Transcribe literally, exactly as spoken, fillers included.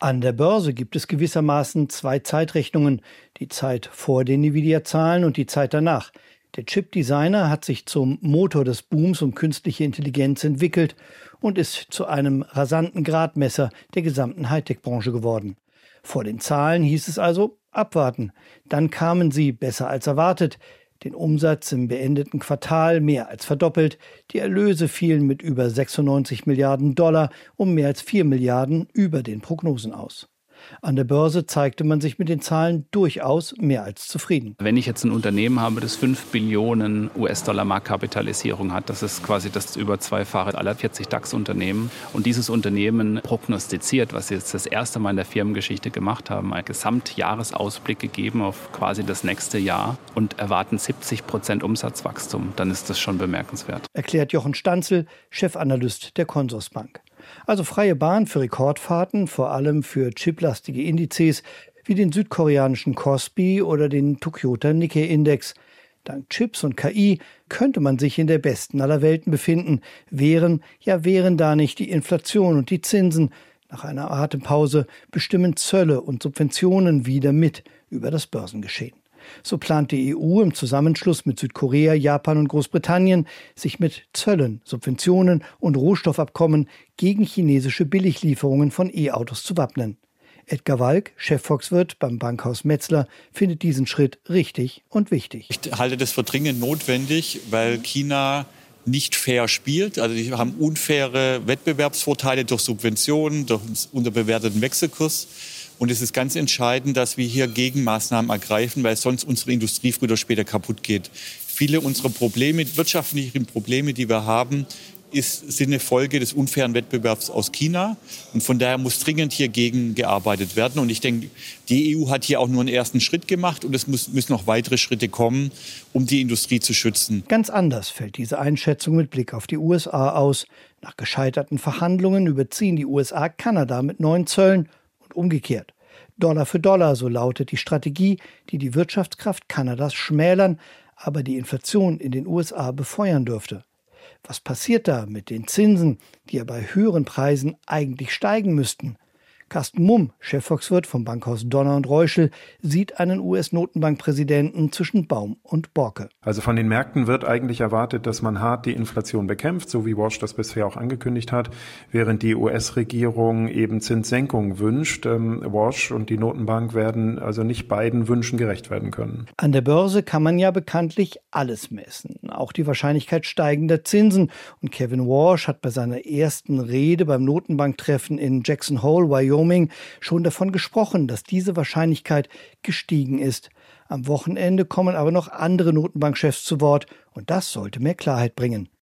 An der Börse gibt es gewissermaßen zwei Zeitrechnungen, die Zeit vor den Nvidia-Zahlen und die Zeit danach. Der Chip-Designer hat sich zum Motor des Booms um künstliche Intelligenz entwickelt und ist zu einem rasanten Gradmesser der gesamten Hightech-Branche geworden. Vor den Zahlen hieß es also abwarten. Dann kamen sie besser als erwartet. Den Umsatz im beendeten Quartal mehr als verdoppelt. Die Erlöse fielen mit über sechsundneunzig Milliarden Dollar um mehr als vier Milliarden über den Prognosen aus. An der Börse zeigte man sich mit den Zahlen durchaus mehr als zufrieden. Wenn ich jetzt ein Unternehmen habe, das fünf Billionen U S-Dollar Marktkapitalisierung hat, das ist quasi das über zweifache aller vierzig DAX-Unternehmen. Und dieses Unternehmen prognostiziert, was sie jetzt das erste Mal in der Firmengeschichte gemacht haben, einen Gesamtjahresausblick gegeben auf quasi das nächste Jahr und erwarten siebzig Prozent Umsatzwachstum, dann ist das schon bemerkenswert. Erklärt Jochen Stanzel, Chefanalyst der Consorsbank. Also freie Bahn für Rekordfahrten, vor allem für chiplastige Indizes wie den südkoreanischen Kospi oder den Tokyota Nikkei-Index. Dank Chips und K I könnte man sich in der besten aller Welten befinden, wären, ja wären da nicht die Inflation und die Zinsen. Nach einer Atempause bestimmen Zölle und Subventionen wieder mit über das Börsengeschehen. So plant die E U im Zusammenschluss mit Südkorea, Japan und Großbritannien, sich mit Zöllen, Subventionen und Rohstoffabkommen gegen chinesische Billiglieferungen von E-Autos zu wappnen. Edgar Walk, Chefvolkswirt beim Bankhaus Metzler, findet diesen Schritt richtig und wichtig. Ich halte das für dringend notwendig, weil China nicht fair spielt. Also die haben unfaire Wettbewerbsvorteile durch Subventionen, durch einen unterbewerteten Wechselkurs. Und es ist ganz entscheidend, dass wir hier Gegenmaßnahmen ergreifen, weil sonst unsere Industrie früher oder später kaputt geht. Viele unserer Probleme, wirtschaftlichen Probleme, die wir haben, ist, sind eine Folge des unfairen Wettbewerbs aus China. Und von daher muss dringend hier gegen gearbeitet werden. Und ich denke, die E U hat hier auch nur einen ersten Schritt gemacht. Und es muss, müssen noch weitere Schritte kommen, um die Industrie zu schützen. Ganz anders fällt diese Einschätzung mit Blick auf die U S A aus. Nach gescheiterten Verhandlungen überziehen die U S A Kanada mit neuen Zöllen. Umgekehrt. Dollar für Dollar, so lautet die Strategie, die die Wirtschaftskraft Kanadas schmälern, aber die Inflation in den U S A befeuern dürfte. Was passiert da mit den Zinsen, die ja bei höheren Preisen eigentlich steigen müssten? Carsten Mumm, Chefvolkswirt vom Bankhaus Donner und Reuschel, sieht einen U S-Notenbankpräsidenten zwischen Baum und Borke. Also von den Märkten wird eigentlich erwartet, dass man hart die Inflation bekämpft, so wie Walsh das bisher auch angekündigt hat, während die U S-Regierung eben Zinssenkungen wünscht. Ähm, Walsh und die Notenbank werden also nicht beiden Wünschen gerecht werden können. An der Börse kann man ja bekanntlich alles messen, auch die Wahrscheinlichkeit steigender Zinsen. Und Kevin Walsh hat bei seiner ersten Rede beim Notenbanktreffen in Jackson Hole, Wyoming, schon davon gesprochen, dass diese Wahrscheinlichkeit gestiegen ist. Am Wochenende kommen aber noch andere Notenbankchefs zu Wort und das sollte mehr Klarheit bringen.